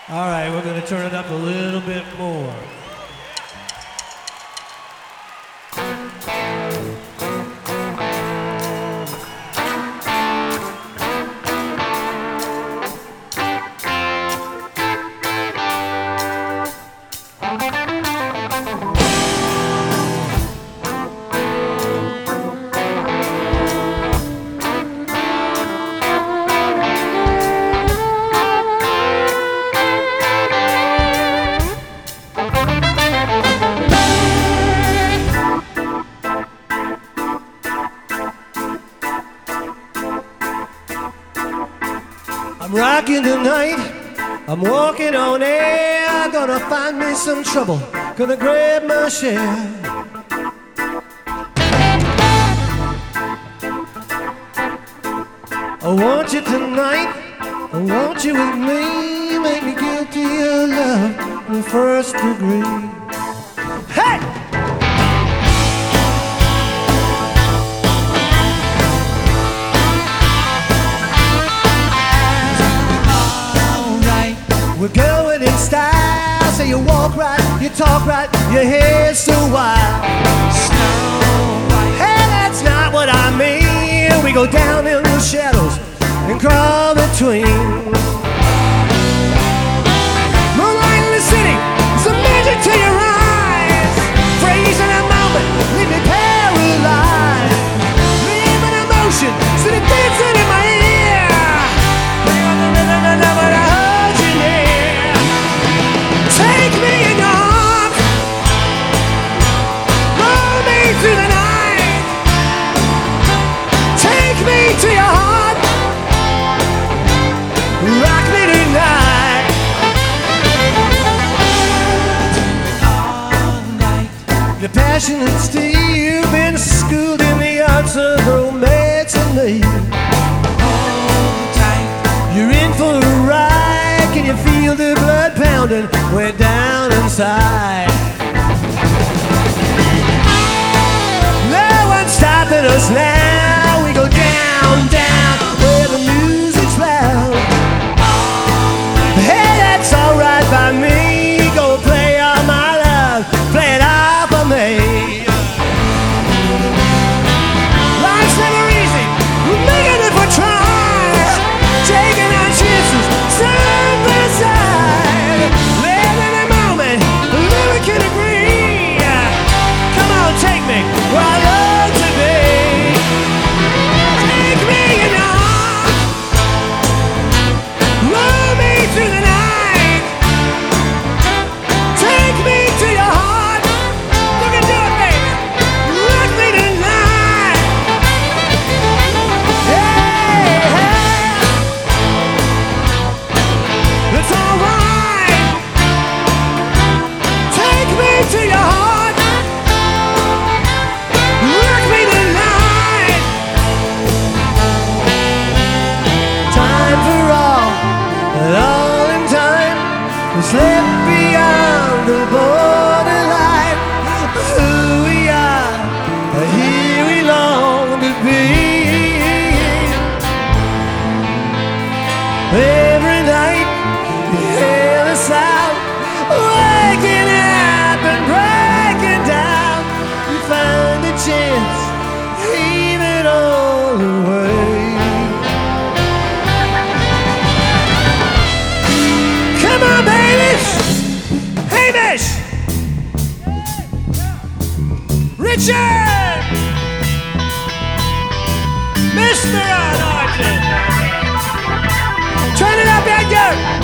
All right, we're going to turn it up a little bit more. I'm rocking tonight, I'm walking on air. Gonna find me some trouble, gonna grab my share. I want you tonight, I want you with me. Make me guilty of love in the first degree. Hey! We're going in style, so you walk right, you talk right, your hair's so wild. Hey, that's not what I mean. We go down in the shadows and crawl between. Moonlight in the city, it's a magic to your eyes. Freeze in a moment, leave me paralyzed. Live in emotion, so the dancing in my ear. Bring on the rhythm and love what I heard you near. Take me in your arms, roll me through the night. Take me to your heart, rock me tonight. Your passionate steel, you've been schooled in the arts of romance and me. Hold tight, you're in for a ride. Can you feel the blood pounding way down inside? No one's stopping us now. We go down, down where the music's loud. Hey, that's alright by me. Go play all my love, play it all for me. Life's never easy, we're making it for trying, taking our chances side by side. Live in the moment, we can agree. Come on, take me where I love to be. Take me in your arms, roll me through the night. Take me to your heart, you can do it, baby. Rock me tonight. Hey, hey, it's alright. Take me to your heart, rock me tonight. Time for all in time. We slip beyond the borderline. Who we are, here we long to be. Every night you hear the sound, waking up and breaking down. You find a chance, leave it all away. Come on, babies! Hamish! Richard! Mr. Arnold! Turn it up, Edgar!